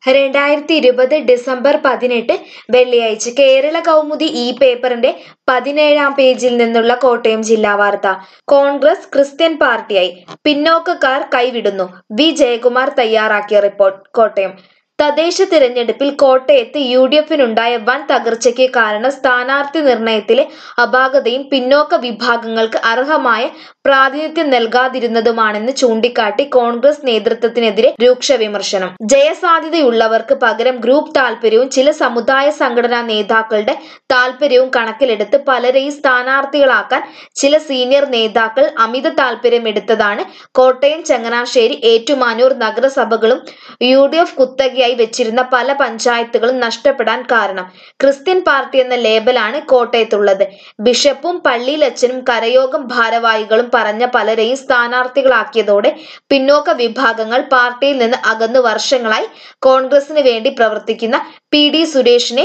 2020 December 18 വെള്ളിയാഴ്ച കേരള കൗമുദി ഈ പേപ്പറിന്റെ 17-ാം പേജിൽ നിന്നുള്ള കോട്ടയം ജില്ലാ വാർത്ത. കോൺഗ്രസ് ക്രിസ്ത്യൻ പാർട്ടിയായി, പിന്നോക്കക്കാർ കൈവിടുന്നു. വി ജയകുമാർ തയ്യാറാക്കിയ റിപ്പോർട്ട്. കോട്ടയം തദ്ദേശ തിരഞ്ഞെടുപ്പിൽ കോട്ടയത്ത് യുഡിഎഫിനുണ്ടായ വൻ തകർച്ചയ്ക്ക് കാരണം സ്ഥാനാർത്ഥി നിർണയത്തിലെ അപാകതയും പിന്നോക്ക വിഭാഗങ്ങൾക്ക് അർഹമായ പ്രാതിനിധ്യം നൽകാതിരുന്നതുമാണെന്ന് ചൂണ്ടിക്കാട്ടി കോൺഗ്രസ് നേതൃത്വത്തിനെതിരെ രൂക്ഷ വിമർശനം. ജയസാധ്യതയുള്ളവർക്ക് പകരം ഗ്രൂപ്പ് താൽപര്യവും ചില സമുദായ സംഘടനാ നേതാക്കളുടെ താൽപര്യവും കണക്കിലെടുത്ത് പലരെയും സ്ഥാനാർത്ഥികളാക്കാൻ ചില സീനിയർ നേതാക്കൾ അമിത താൽപര്യമെടുത്തതാണ് കോട്ടയം, ചങ്ങനാശ്ശേരി, ഏറ്റുമാനൂർ നഗരസഭകളും യുഡിഎഫ് കുത്തകയായി വെച്ചിരുന്ന പല പഞ്ചായത്തുകളും നഷ്ടപ്പെടാൻ കാരണം. ക്രിസ്ത്യൻ പാർട്ടി എന്ന ലേബലാണ് കോട്ടയത്തുള്ളത്. ബിഷപ്പും പള്ളിയിലച്ചനും കരയോഗം ഭാരവാഹികളും പറഞ്ഞ പലരെയും സ്ഥാനാർത്ഥികളാക്കിയതോടെ പിന്നോക്ക വിഭാഗങ്ങൾ പാർട്ടിയിൽ നിന്ന് അകന്നു. വർഷങ്ങളായി കോൺഗ്രസിന് വേണ്ടി പ്രവർത്തിക്കുന്ന പി.ഡി. സുരേഷിനെ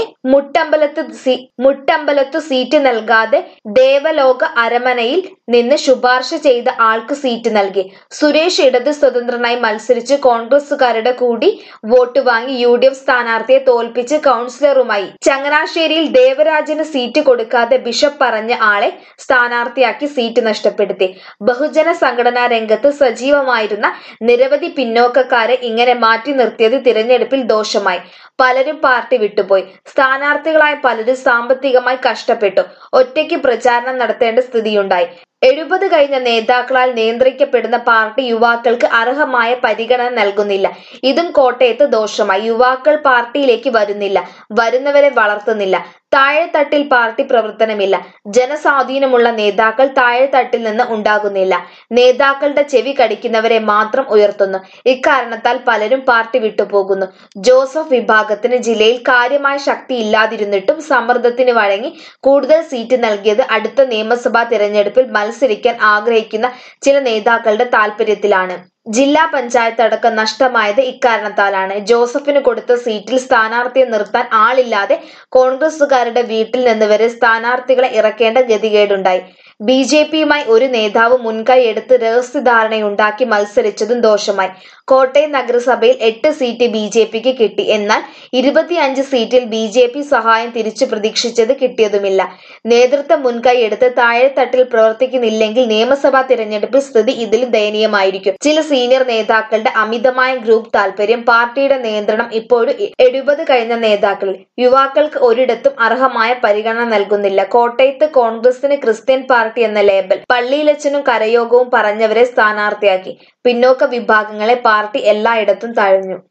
മുട്ടമ്പലത്ത് സീറ്റ് നൽകാതെ ദേവലോക അരമനയിൽ നിന്ന് ശുപാർശ ചെയ്ത ആൾക്ക് സീറ്റ് നൽകി. സുരേഷ് ഇടത് സ്വതന്ത്രനായി മത്സരിച്ച് കോൺഗ്രസുകാരുടെ കൂടി വോട്ട് വാങ്ങി യുഡിഎഫ് സ്ഥാനാർത്ഥിയെ തോൽപ്പിച്ച് കൗൺസിലറുമായി. ചങ്ങനാശ്ശേരിയിൽ ദേവരാജന് സീറ്റ് കൊടുക്കാതെ ബിഷപ്പ് പറഞ്ഞ ആളെ സ്ഥാനാർത്ഥിയാക്കി സീറ്റ് നഷ്ടപ്പെടുത്തി. ബഹുജന സംഘടനാ രംഗത്ത് സജീവമായിരുന്ന നിരവധി പിന്നോക്കക്കാരെ ഇങ്ങനെ മാറ്റി നിർത്തിയത് തിരഞ്ഞെടുപ്പിൽ ദോഷമായി. പലരും പാർട്ടി വിട്ടുപോയി. സ്ഥാനാർത്ഥികളായ പലരും സാമ്പത്തികമായി കഷ്ടപ്പെട്ടു. ഒറ്റയ്ക്ക് പ്രചാരണം നടത്തേണ്ട സ്ഥിതിയുണ്ടായി. 70 കഴിഞ്ഞ നേതാക്കളാൽ നിയന്ത്രിക്കപ്പെടുന്ന പാർട്ടി യുവാക്കൾക്ക് അർഹമായ പരിഗണന നൽകുന്നില്ല. ഇതും കോട്ടയത്ത് ദോഷമായി. യുവാക്കൾ പാർട്ടിയിലേക്ക് വരുന്നില്ല, വരുന്നവരെ വളർത്തുന്നില്ല. താഴെത്തട്ടിൽ പാർട്ടി പ്രവർത്തനമില്ല. ജനസ്വാധീനമുള്ള നേതാക്കൾ താഴെത്തട്ടിൽ നിന്ന് ഉണ്ടാകുന്നില്ല. നേതാക്കളുടെ ചെവി കടിക്കുന്നവരെ മാത്രം ഉയർത്തുന്നു. ഇക്കാരണത്താൽ പലരും പാർട്ടി വിട്ടുപോകുന്നു. ജോസഫ് വിഭാഗത്തിന് ജില്ലയിൽ കാര്യമായ ശക്തി ഇല്ലാതിരുന്നിട്ടും സമ്മർദ്ദത്തിന് വഴങ്ങി കൂടുതൽ സീറ്റ് നൽകിയത് അടുത്ത നിയമസഭാ തിരഞ്ഞെടുപ്പിൽ മത്സരിക്കാൻ ആഗ്രഹിക്കുന്ന ചില നേതാക്കളുടെ താൽപര്യത്തിലാണ്. ജില്ലാ പഞ്ചായത്ത് അടക്കം നഷ്ടമായത് ഇക്കാരണത്താലാണ്. ജോസഫിന് കൊടുത്ത സീറ്റിൽ സ്ഥാനാർത്ഥിയെ നിർത്താൻ ആളില്ലാതെ കോൺഗ്രസുകാരുടെ വീട്ടിൽ നിന്ന് വരെ സ്ഥാനാർത്ഥികളെ ഇറക്കേണ്ട ഗതികേടുണ്ടായി. ബി.ജെ.പിയുമായി ഒരു നേതാവ് മുൻകൈ എടുത്ത് രഹസ്യധാരണയുണ്ടാക്കി മത്സരിച്ചതും ദോഷമായി. കോട്ടയം നഗരസഭയിൽ 8 സീറ്റ് ബി.ജെ.പിക്ക് കിട്ടി. എന്നാൽ 25 സീറ്റിൽ ബി.ജെ.പി സഹായം തിരിച്ചു പ്രതീക്ഷിച്ചത് കിട്ടിയതുമില്ല. നേതൃത്വം മുൻകൈ എടുത്ത് താഴെത്തട്ടിൽ പ്രവർത്തിക്കുന്നില്ലെങ്കിൽ നിയമസഭാ തിരഞ്ഞെടുപ്പിൽ സ്ഥിതി ഇതിലും ദയനീയമായിരിക്കും. ചില സീനിയർ നേതാക്കളുടെ അമിതമായ ഗ്രൂപ്പ് താൽപര്യം, പാർട്ടിയുടെ നിയന്ത്രണം ഇപ്പോഴും 70 കഴിഞ്ഞ നേതാക്കളിൽ. യുവാക്കൾക്ക് ഒരിടത്തും അർഹമായ പരിഗണന നൽകുന്നില്ല. കോട്ടയത്ത് കോൺഗ്രസിന് ക്രിസ്ത്യൻ പാർട്ടി എന്ന ലേബൽ, പള്ളിയിലച്ചനും കരയോഗവും പറഞ്ഞവരെ സ്ഥാനാർത്ഥിയാക്കി. പിന്നോക്ക വിഭാഗങ്ങളെ പാർട്ടി എല്ലായിടത്തും തഴഞ്ഞു.